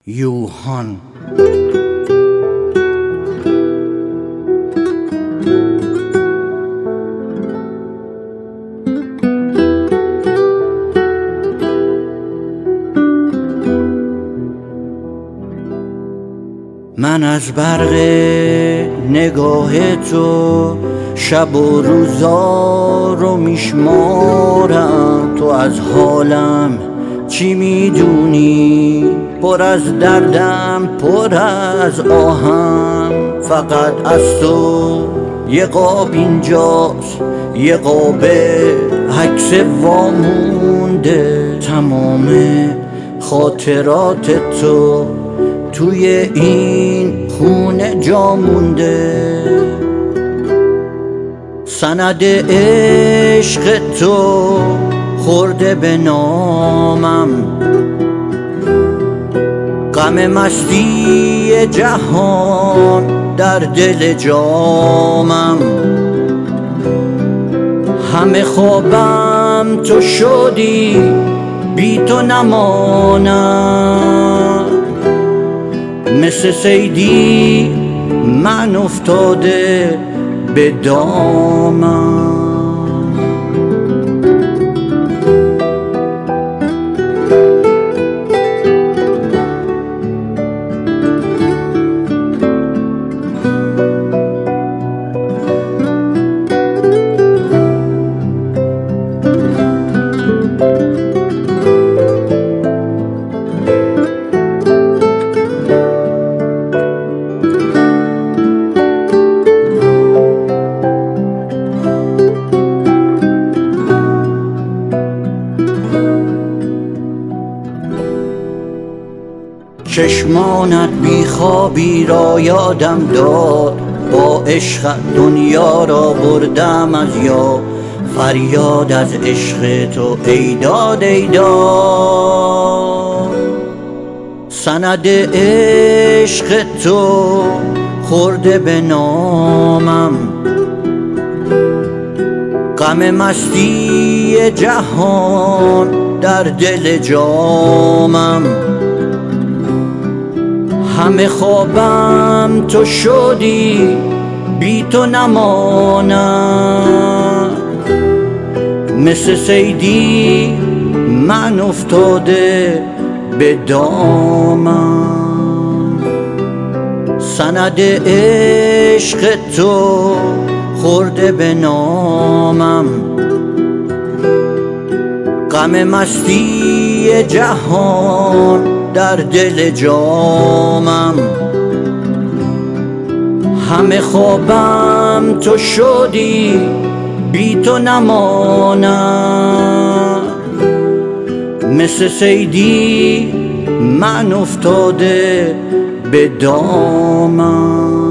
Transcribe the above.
یوهان. من از برق نگاه تو شب و روزا رو میشمارم. تو از حالم چی میدونی؟ پر از دردم، پر از آهم. فقط از تو یه قاب اینجاست، یه قاب عکس وامونده. تمام خاطرات تو توی این خونه جا مونده. سند عشق تو خورده به نامم، غم مستی جهان در دل جامم. همه خوابم تو شدی، بی تو نمانم. مثل صیدی من افتاده به دامم. چشمانت بیخوابی را یادم داد، با عشق دنیا را بردم از یاد. فریاد از عشق تو ای داد ای داد. سند عشق تو خورده به نامم، غم مستی جهان در دل جامم. همه خوابم تو شدی، بی تو نمانم. مثل صیدی من افتاده به دامم. سند عشق تو خورده به نامم، غم مستی جهان در دل جامم. همه خوابم تو شدی، بی تو نمانم. مثل صیدی من افتاده به دامم.